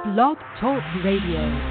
Blog Talk Radio.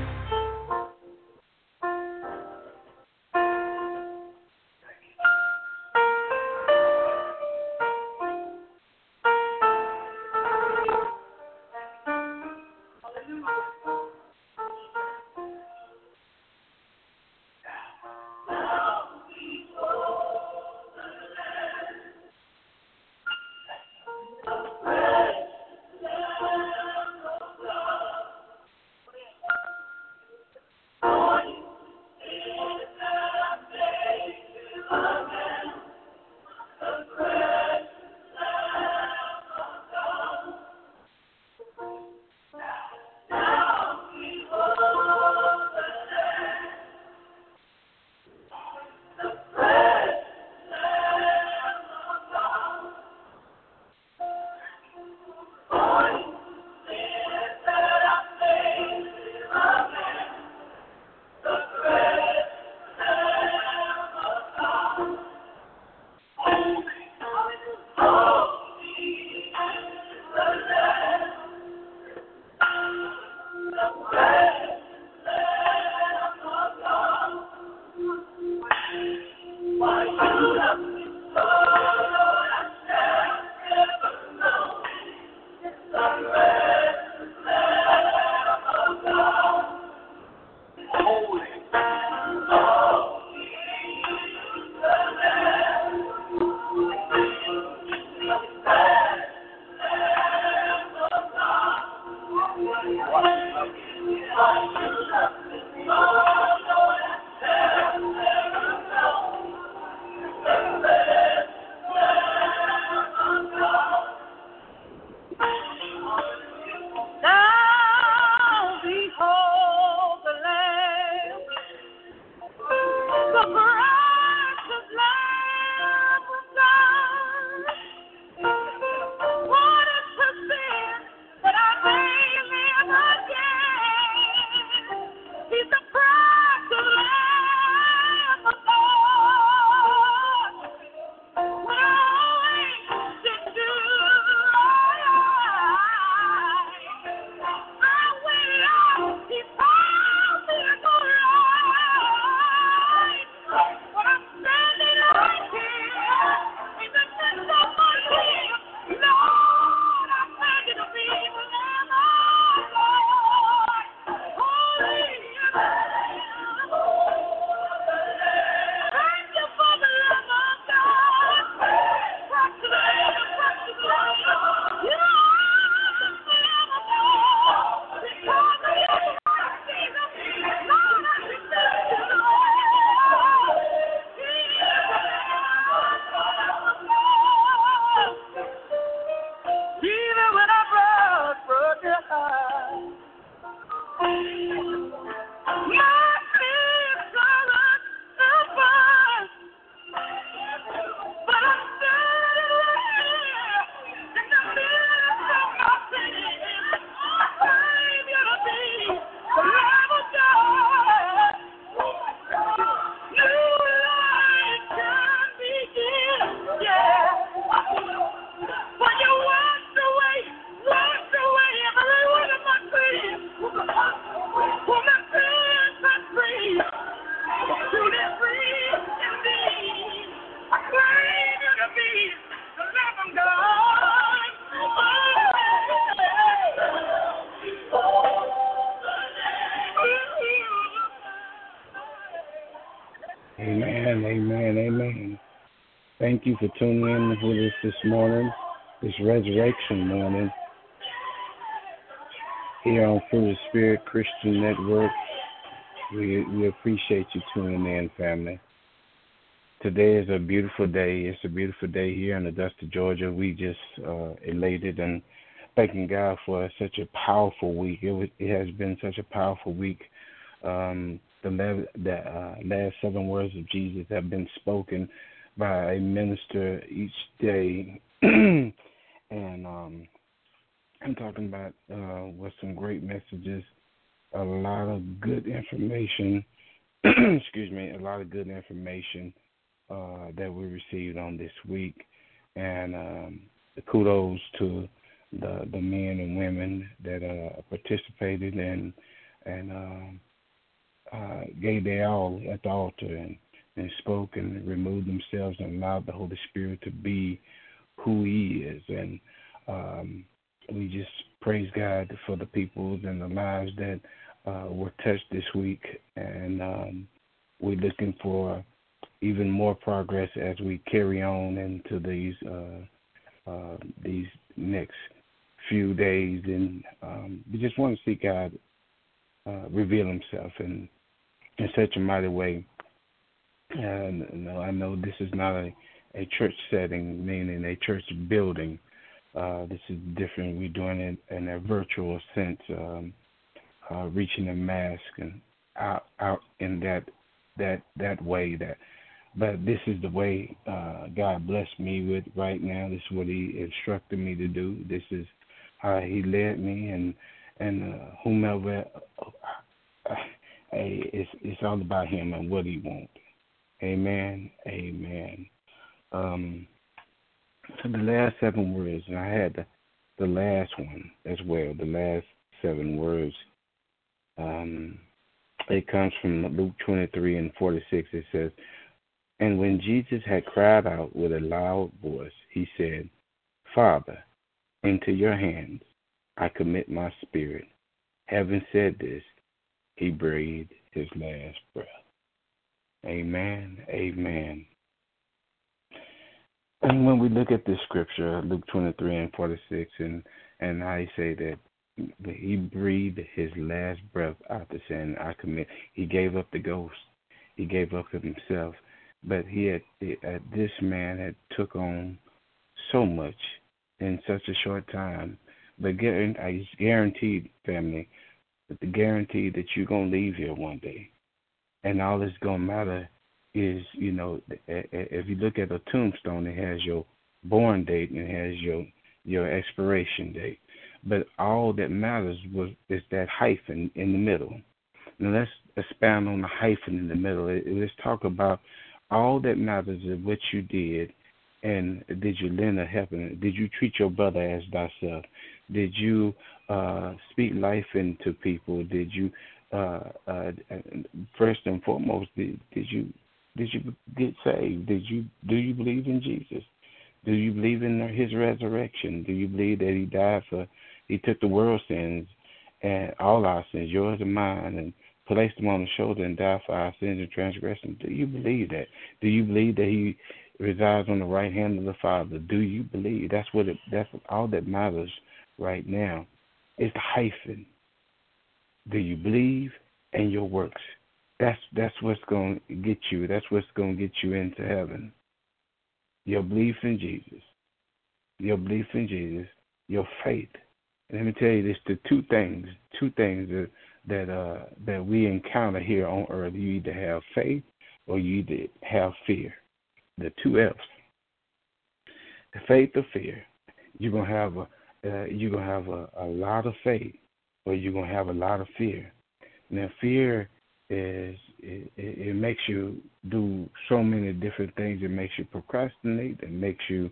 Amen, amen, amen. Thank you for tuning in with us this morning, this resurrection morning, here on Fruit of the Spirit Christian Network. We appreciate you tuning in, family. Today is a beautiful day. It's a beautiful day here in Augusta, Georgia. We just elated and thanking God for such a powerful week. It has been such a powerful week. The last 7 words of Jesus have been spoken by a minister each day. And I'm talking about with some great messages, a lot of good information, excuse me, a lot of good information that we received on this week. And kudos to the men and women that participated and gave their all at the altar and spoke and removed themselves and allowed the Holy Spirit to be who He is. And we just praise God for the people and the lives that were touched this week. And we're looking for even more progress as we carry on into these next few days. And we just want to see God reveal Himself in such a mighty way. And I know this is not a church setting, meaning a church building. This is different. We're doing it in a virtual sense, reaching the mass and out in that way. But this is the way God blessed me with right now. This is what He instructed me to do. This is how He led me, and whomever. It's all about Him and what He wants. Amen. Amen. So the last 7 words, and I had the last one as well. The last 7 words. It comes from Luke 23:46. It says, "And when Jesus had cried out with a loud voice, He said, 'Father, into your hands I commit my spirit.' Having said this, He breathed His last breath." Amen. Amen. And when we look at this scripture, Luke 23:46, and I say that He breathed His last breath after saying, "I commit." He gave up the ghost. He gave up Himself. But this man had took on so much in such a short time. But I guaranteed, family, the guarantee that you're going to leave here one day. And all that's going to matter is, if you look at a tombstone, it has your born date and it has your expiration date. But all that matters is that hyphen in the middle. Now let's expand on the hyphen in the middle. Let's talk about all that matters is what you did, and did you lend a helping? Did you treat your brother as thyself? Did you speak life into people? Did you first and foremost, did you get saved? Do you believe in Jesus? Do you believe in His resurrection? Do you believe that He took the world's sins and all our sins, yours and mine, and placed them on the shoulder and died for our sins and transgressions? Do you believe that? Do you believe that He resides on the right hand of the Father? Do you believe? That's all that matters right now. It's the hyphen. Do you believe? And your works. That's what's going to get you. That's what's going to get you into heaven. Your belief in Jesus. Your belief in Jesus. Your faith. And let me tell you this: the two things that we encounter here on earth. You either have faith or you either have fear. The 2 F's. The faith or fear. You're gonna have a lot of faith, or you're gonna have a lot of fear. Now, fear it makes you do so many different things. It makes you procrastinate. It makes you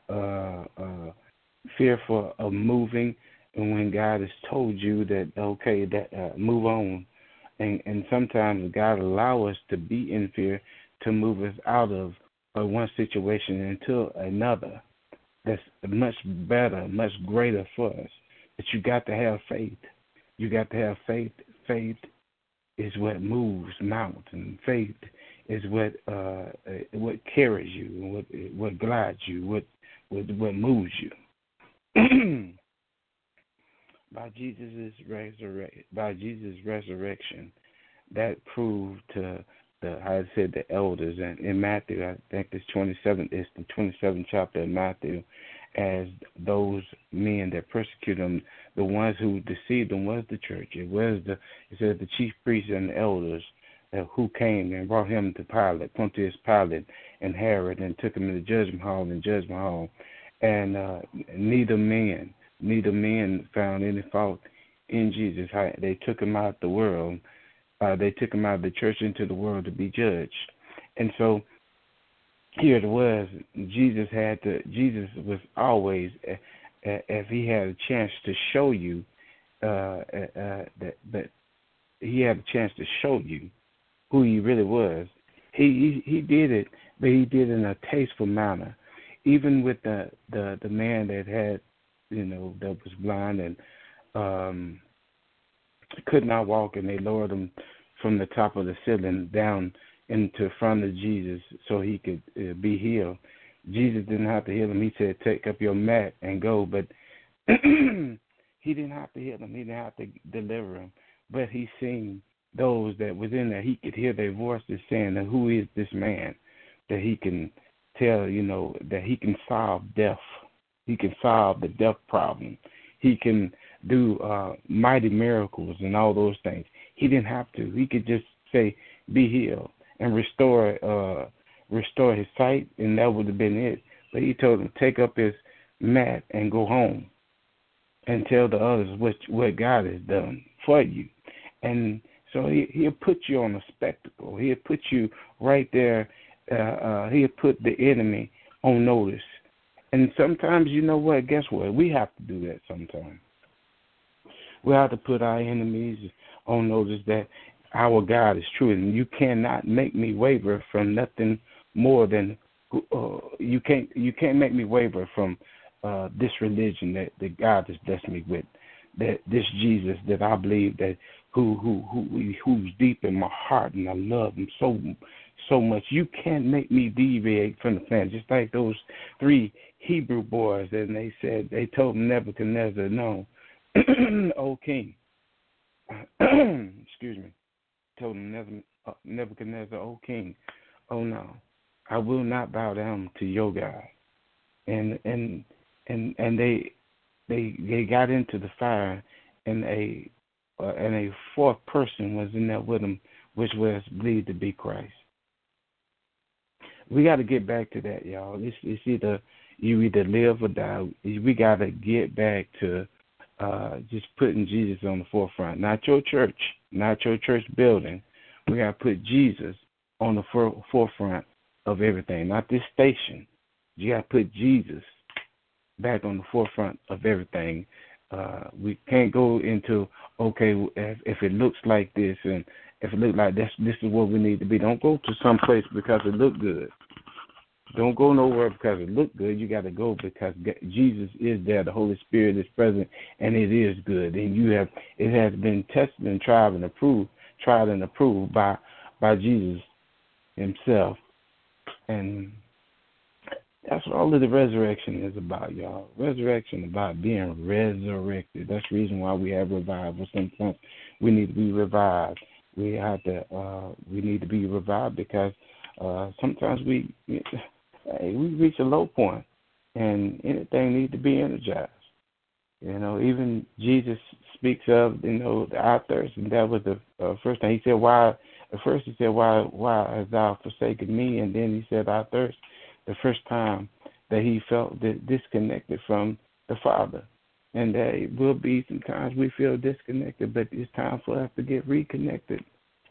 fearful of moving. And when God has told you that move on, and sometimes God allow us to be in fear to move us out of one situation into another that's much better, much greater for us. But you got to have faith. You got to have faith. Faith is what moves mountains. Faith is what carries you, what glides you, what moves you. By Jesus' resurrection, that proved to the elders, and in Matthew, I think it's the 27th chapter of Matthew, as those men that persecuted them, the ones who deceived them was the church. It says the chief priests and the elders who came and brought him to Pontius Pilate and Herod, and took him to the judgment hall. And neither men found any fault in Jesus. They took him out the world. They took him out of the church into the world to be judged. And so here it was. Jesus was always if he had a chance to show you that he had a chance to show you who he really was. He did it, but he did it in a tasteful manner. Even with the man that had, that was blind and could not walk, and they lowered him from the top of the ceiling down into front of Jesus so he could be healed. Jesus didn't have to heal him. He said, "Take up your mat and go." But he didn't have to heal him. He didn't have to deliver him. But he seen those that was in there. He could hear their voices saying, "Who is this man that he can tell, that he can solve death? He can solve the death problem. He can do mighty miracles and all those things." He didn't have to. He could just say, "Be healed," and restore his sight, and that would have been it. But he told him, take up his mat and go home and tell the others what God has done for you. And so he'll put you on a spectacle. He'll put you right there. He'll put the enemy on notice. And sometimes, you know what? Guess what? We have to do that sometimes. We have to put our enemies on notice that our God is true, and you cannot make me waver from nothing more than you can't make me waver from this religion that God has blessed me with, that this Jesus that I believe that who's deep in my heart, and I love him so much. You can't make me deviate from the plan. Just like those 3 Hebrew boys, and they told Nebuchadnezzar, "No, O king." Excuse me. Told him Nebuchadnezzar, "O king, oh no, I will not bow down to your God." And they got into the fire, and a 4th person was in there with them, which was believed to be Christ. We got to get back to that, y'all. It's either you either live or die. We got to get back to just putting Jesus on the forefront. Not your church building. We got to put Jesus on the forefront of everything, not this station. You got to put Jesus back on the forefront of everything. We can't go into, okay, if it looks like this and if it looks like this is what we need to be. Don't go to some place because it look good. Don't go nowhere because it look good. You got to go because Jesus is there. The Holy Spirit is present, and it is good. And it has been tested and tried and approved by Jesus himself. And that's what all of the resurrection is about, y'all. Resurrection about being resurrected. That's the reason why we have revival. Sometimes we need to be revived. We need to be revived because sometimes we reach a low point, and anything needs to be energized. Even Jesus speaks of our thirst, and that was the first thing he said. Why? At first he said, "Why hast thou forsaken me?" And then he said, "Our thirst." The first time that he felt disconnected from the Father, and there will be some times we feel disconnected, but it's time for us to get reconnected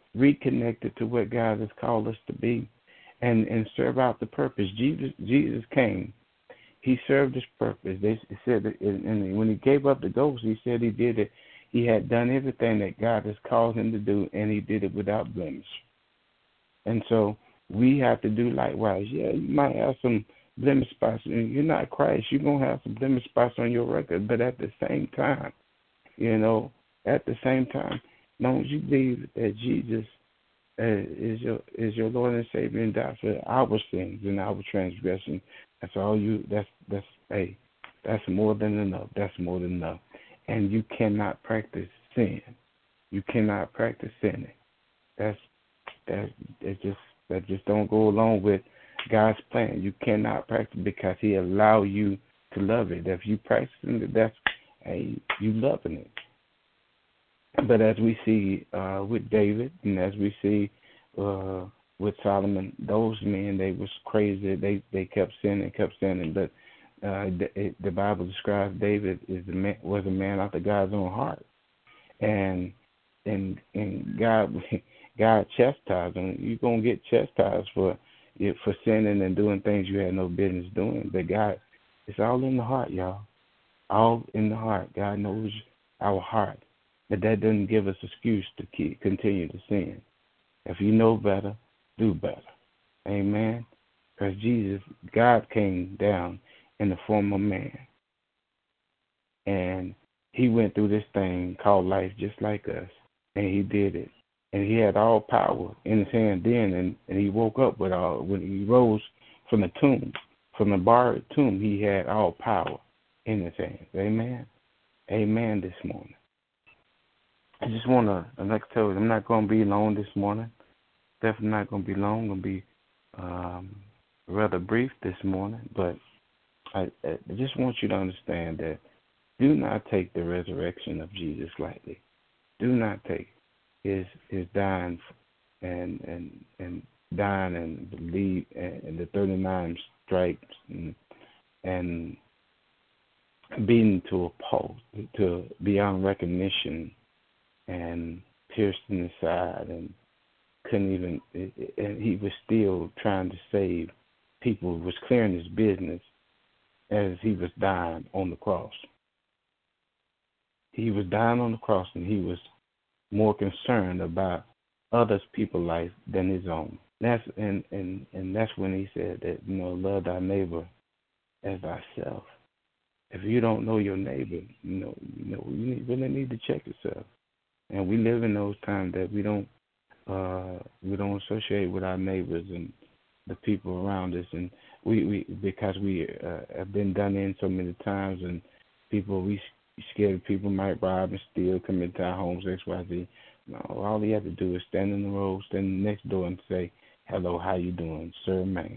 to what God has called us to be, and serve out the purpose. Jesus came. He served his purpose. They said that, and when he gave up the ghost, he said he did it. He had done everything that God has called him to do, and he did it without blemish. And so we have to do likewise. Yeah, you might have some blemish spots. You're not Christ. You're going to have some blemish spots on your record. But at the same time, don't you believe that Jesus is your Lord and Savior and died for our sins and our transgression? That's all you. That's more than enough. That's more than enough. And you cannot practice sin. You cannot practice sinning. That just don't go along with God's plan. You cannot practice because he allow you to love it. If you practice it, that's you loving it. But as we see with David, and as we see with Solomon, those men, they was crazy. They kept sinning. But the Bible describes David was a man after God's own heart, and God chastised him. You're gonna get chastised for sinning and doing things you had no business doing. But God, it's all in the heart, y'all. all in the heart. God knows our heart. But that doesn't give us excuse to continue to sin. If you know better, do better. Amen. Because God came down in the form of man. And he went through this thing called life just like us. And he did it. And he had all power in his hand then. And he woke up with all, when he rose from the tomb, from the borrowed tomb, he had all power in his hands. Amen. Amen this morning. I just want to, like I told you, I'm not going to be long this morning. Definitely not going to be long. I'm going to be rather brief this morning. But I just want you to understand that do not take the resurrection of Jesus lightly. Do not take his dying and dying and believe and the 39 stripes and beaten to a pulp, to beyond recognition, and pierced in the side, and couldn't even, and he was still trying to save people, was clearing his business as he was dying on the cross. He was dying on the cross, and he was more concerned about others people's life than his own. That's and that's when he said that, love thy neighbor as thyself. If you don't know your neighbor, you really need to check yourself. And we live in those times that we don't associate with our neighbors and the people around us, and we because we have been done in so many times, and we scared people might rob and steal, come into our homes, XYZ. No, all you have to do is stand in the road, stand next door, and say, "Hello, how you doing, sir, ma'am?"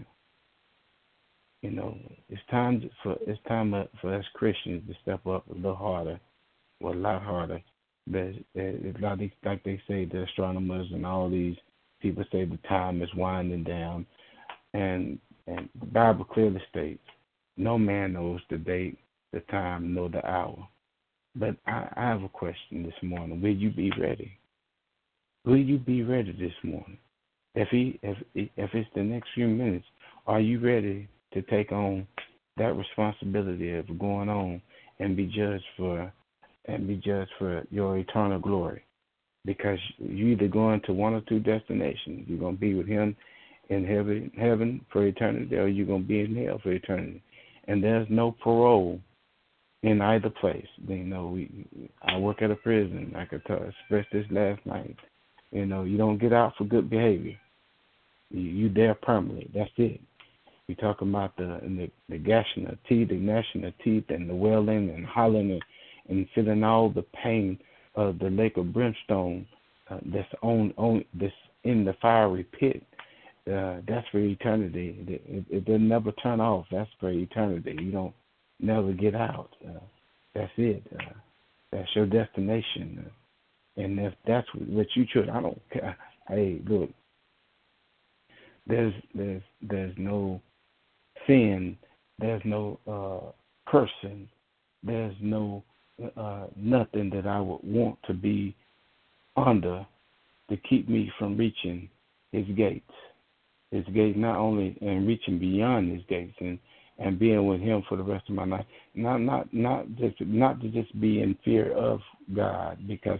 It's time for us Christians to step up a little harder, or a lot harder. But like they say, the astronomers and all these people say the time is winding down, and the Bible clearly states, no man knows the date, the time, nor the hour. But I have a question this morning. Will you be ready? Will you be ready this morning? If it's the next few minutes, are you ready to take on that responsibility of going on and be judged for your eternal glory? Because you either going to one or two destinations. You're going to be with him in heaven for eternity, or you're going to be in hell for eternity. And there's no parole in either place. I work at a prison. I could express this last night. You don't get out for good behavior. You there permanently. That's it. We talk about the gnashing of teeth, and the wailing and hollering and feeling all the pain of the lake of brimstone that's that's in the fiery pit. That's for eternity. It will never turn off. That's for eternity. You don't never get out. That's it. That's your destination. And if that's what you choose, I don't care. Hey, look, there's no sin, there's no cursing, there's no nothing that I would want to be under to keep me from reaching his gates. His gates, not only and reaching beyond his gates and being with him for the rest of my life. Not to just be in fear of God, because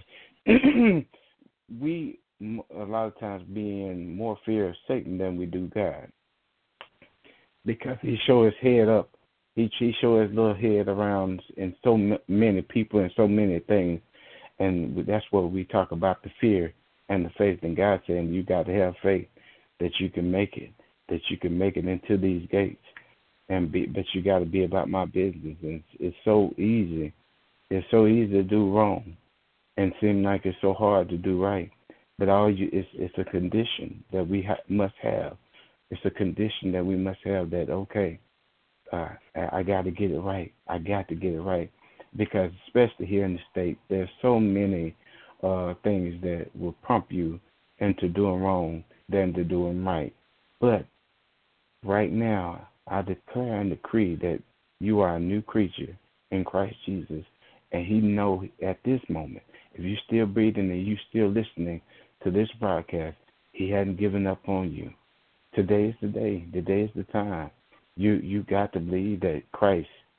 we a lot of times be in more fear of Satan than we do God, because he show his head up. He show his little head around in so many people and so many things, and that's what we talk about, the fear and the faith. And God saying you got to have faith that you can make it, into these gates, but you got to be about my business. And it's so easy. It's so easy to do wrong, and seem like it's so hard to do right. But it's a condition that we must have. It's a condition that we must have, that okay, I got to get it right. I got to get it right, because especially here in the States, there's so many things that will prompt you into doing wrong than to doing right. But right now, I declare and decree that you are a new creature in Christ Jesus, and he knows at this moment, if you're still breathing and you're still listening to this broadcast, he hadn't given up on you. Today is the day. Today is the time. You got to believe that Christ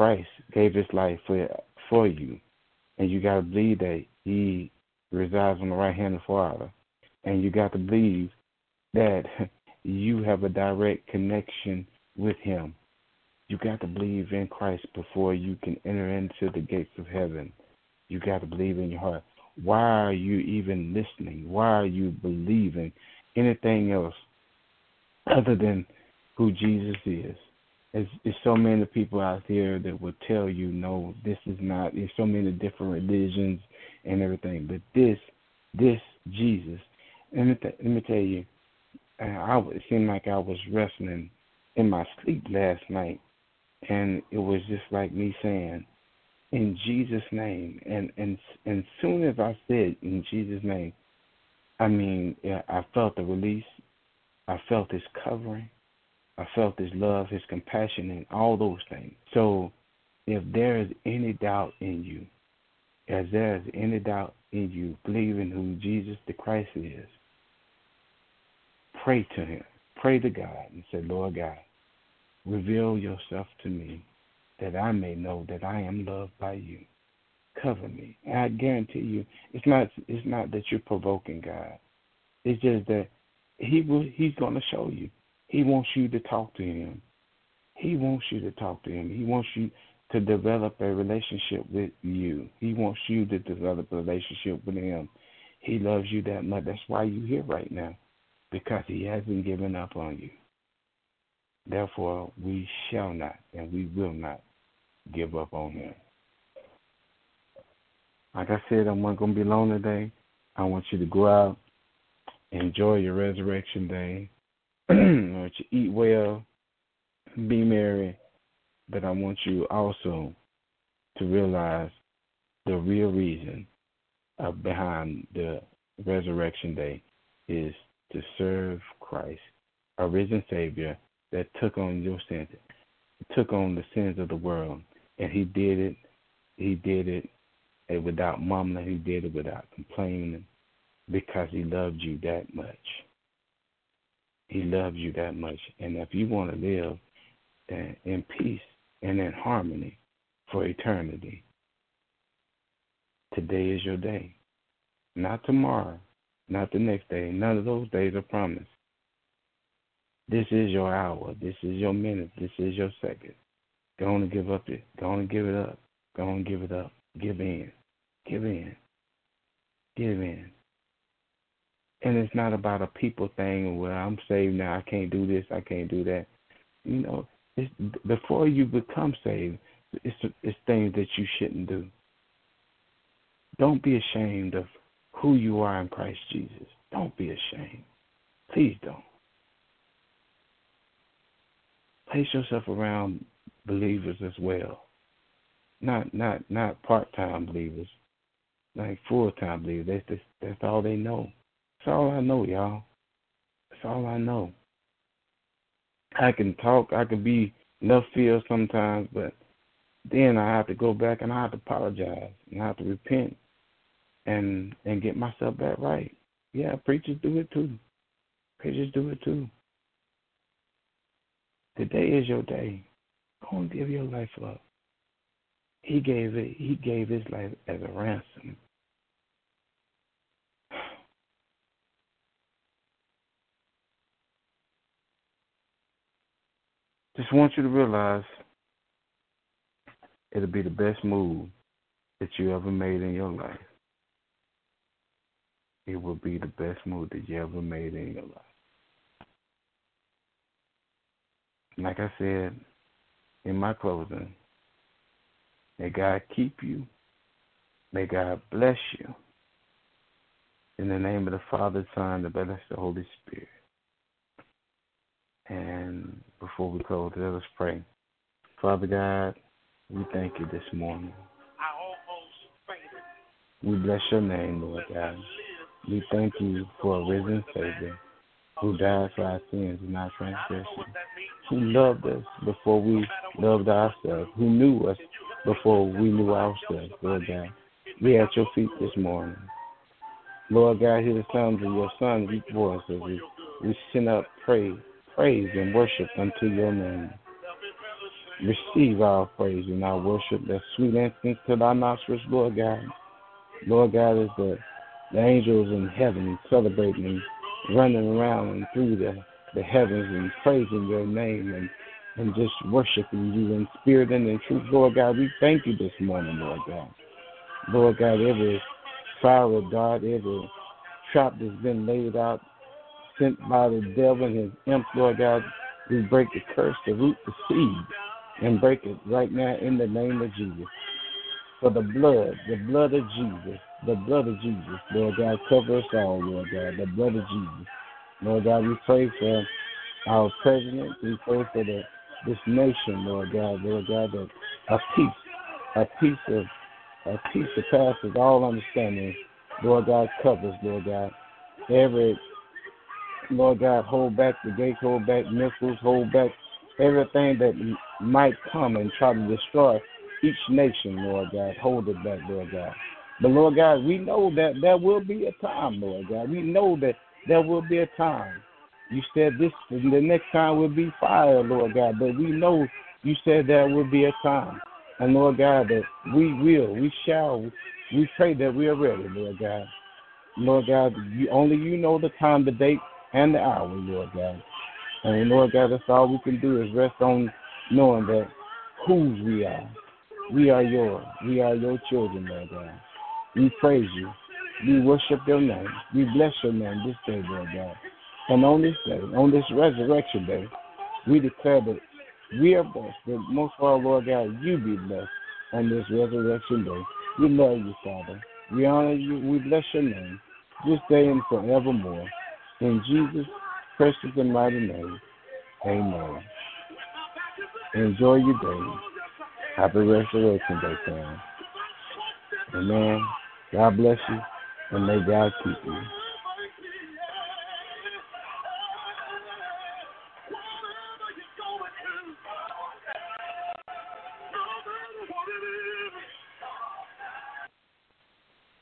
Christ gave his life for you. And you got to believe that he resides on the right hand of the Father. And you got to believe that you have a direct connection with him. You got to believe in Christ before you can enter into the gates of heaven. You got to believe in your heart. Why are you even listening? Why are you believing anything else other than who Jesus is? There's so many people out there that will tell you, no, this is not. There's so many different religions and everything. But this Jesus, let me tell you, it seemed like I was wrestling in my sleep last night. And it was just like me saying, in Jesus' name. And soon as I said, in Jesus' name, I felt the release. I felt his covering. I felt his love, his compassion, and all those things. So if there is any doubt in you, believing who Jesus the Christ is, pray to him. Pray to God and say, Lord God, reveal yourself to me that I may know that I am loved by you. Cover me. And I guarantee you, it's not that you're provoking God. It's just that he's going to show you. He wants you to talk to him. He wants you to talk to him. He wants you to develop a relationship with you. He wants you to develop a relationship with him. He loves you that much. That's why you're here right now, because he hasn't given up on you. Therefore, we shall not and we will not give up on him. Like I said, I'm not going to be long today. I want you to go out, enjoy your resurrection day. I want you to eat well, be merry, but I want you also to realize the real reason behind the resurrection day is to serve Christ, a risen Savior that took on your sins, took on the sins of the world, and he did it without mumbling, he did it without complaining, because he loved you that much. He loves you that much. And if you want to live in peace and in harmony for eternity, today is your day. Not tomorrow, not the next day. None of those days are promised. This is your hour. This is your minute. This is your second. Go on and give up it. Go on and give it up. Go on and give it up. Give in. Give in. Give in. And it's not about a people thing where I'm saved now, I can't do this, I can't do that. You know, it's, before you become saved, it's things that you shouldn't do. Don't be ashamed of who you are in Christ Jesus. Don't be ashamed. Please don't. Place yourself around believers as well. Not part-time believers, like full-time believers. That's all they know. That's all I know, y'all. That's all I know. I can talk, I can be left field sometimes, but then I have to go back and I have to apologize and I have to repent and get myself back right. Yeah, preachers do it too. Preachers do it too. Today is your day. Go and give your life up. He gave his life as a ransom. Just want you to realize it'll be the best move that you ever made in your life. It will be the best move that you ever made in your life. Like I said in my closing, may God keep you. May God bless you. In the name of the Father, Son, and the Holy Spirit. And before we close, let us pray. Father God, we thank you this morning. We bless your name, Lord God. We thank you for a risen Savior who died for our sins and our transgressions, who loved us before we loved ourselves, who knew us before we knew ourselves, Lord God. We at your feet this morning. Lord God, hear the sounds of your Son's weak voice as we send up praise and worship unto your name. Receive our praise and our worship, that sweet incense to thy nostrils, Lord God. Lord God, is the angels in heaven celebrating and running around and through the heavens and praising your name and just worshiping you in spirit and in truth. Lord God, we thank you this morning, Lord God. Lord God, every fiery dart, every trap that's been laid out, sent by the devil and his imps, Lord God, we break the curse, the root, the seed, and break it right now in the name of Jesus. For the blood of Jesus, the blood of Jesus, Lord God, cover us all, Lord God, the blood of Jesus. Lord God, we pray for our president, we pray for this nation, Lord God, that a peace that passes all understanding, Lord God, covers, Lord God, every, Lord God, hold back the gates, hold back missiles, hold back everything that might come and try to destroy each nation, Lord God. Hold it back, Lord God. But, Lord God, we know that there will be a time, Lord God. We know that there will be a time. You said the next time will be fire, Lord God. But we know you said there will be a time. And, Lord God, that we pray that we are ready, Lord God. Lord God, only you know the time, the date, and the hour, Lord God. And, Lord God, that's all we can do is rest on knowing that whose we are. We are yours. We are your children, Lord God. We praise you. We worship your name. We bless your name this day, Lord God. And on this day, on this resurrection day, we declare that we are blessed. But most of all, Lord God, you be blessed on this resurrection day. We love you, Father. We honor you. We bless your name this day and forevermore. In Jesus' precious and mighty name, amen. Enjoy your day. Happy Resurrection Day, fam. Amen. God bless you, and may God keep you.